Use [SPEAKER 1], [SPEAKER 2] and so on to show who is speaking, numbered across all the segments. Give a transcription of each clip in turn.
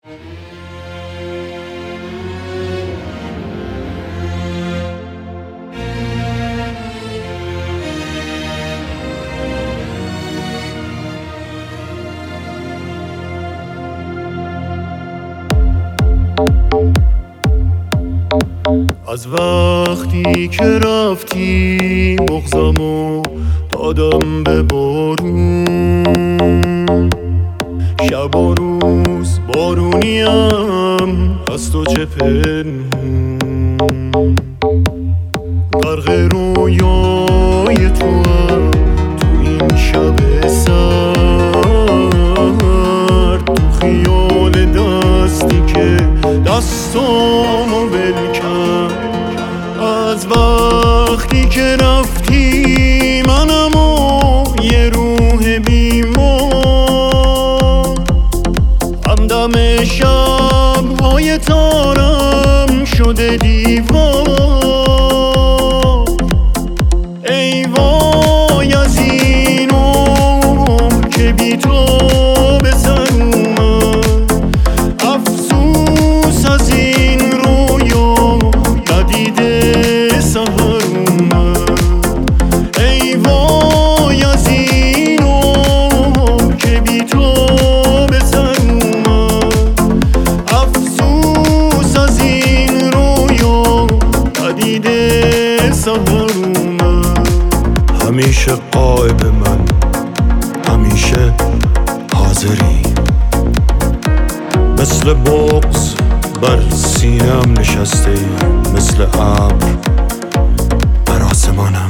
[SPEAKER 1] از وقتی که رفتی بغضمو دادم به بارون، شب و روز بارونیم از تو چه پنهون. غرق رویای تو هم تو این شب سرد، تو خیال دستی که دستامو ول کرد. از وقتی که رفتی منم و یه روح بیمار، همدم شب‌های تارم شده دیوار. ای وای از این عمر که بی تو به سر اومد، افسوس از این رویا ندیده سحر اومد. ای وای از این عمر که بی تو به سر اومد، افسوس از این رویا ندیده سحر اومد.
[SPEAKER 2] همیشه غایب من، همیشه حاضری، مثل بغض بر سینم نشسته ای، مثل ابر بر آسمانم.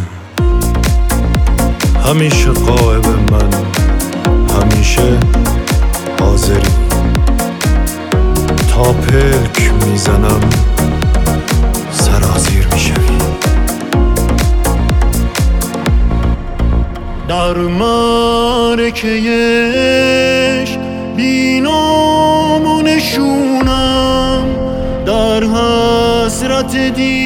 [SPEAKER 2] همیشه غایب من، همیشه حاضری، تا پلک میزنم سرازیر میشوی.
[SPEAKER 1] در معرکه عشق بی نام و نشونم، در حسرت